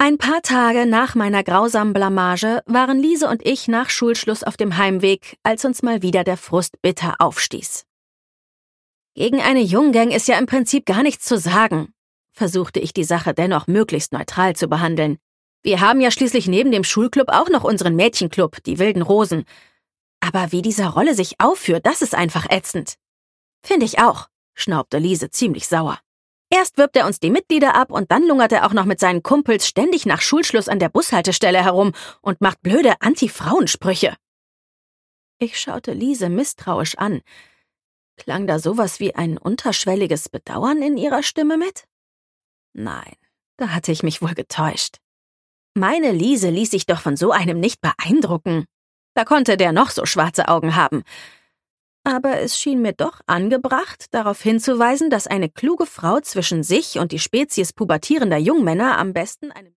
Ein paar Tage nach meiner grausamen Blamage waren Lise und ich nach Schulschluss auf dem Heimweg, als uns mal wieder der Frust bitter aufstieß. Gegen eine Junggang ist ja im Prinzip gar nichts zu sagen, versuchte ich die Sache dennoch möglichst neutral zu behandeln. Wir haben ja schließlich neben dem Schulclub auch noch unseren Mädchenclub, die Wilden Rosen. Aber wie dieser Rolle sich aufführt, das ist einfach ätzend. Finde ich auch, schnaubte Lise ziemlich sauer. Erst wirbt er uns die Mitglieder ab und dann lungert er auch noch mit seinen Kumpels ständig nach Schulschluss an der Bushaltestelle herum und macht blöde Anti-Frauensprüche. Ich schaute Lise misstrauisch an. Klang da sowas wie ein unterschwelliges Bedauern in ihrer Stimme mit? Nein, da hatte ich mich wohl getäuscht. Meine Lise ließ sich doch von so einem nicht beeindrucken. Da konnte der noch so schwarze Augen haben. Aber es schien mir doch angebracht, darauf hinzuweisen, dass eine kluge Frau zwischen sich und die Spezies pubertierender Jungmänner am besten eine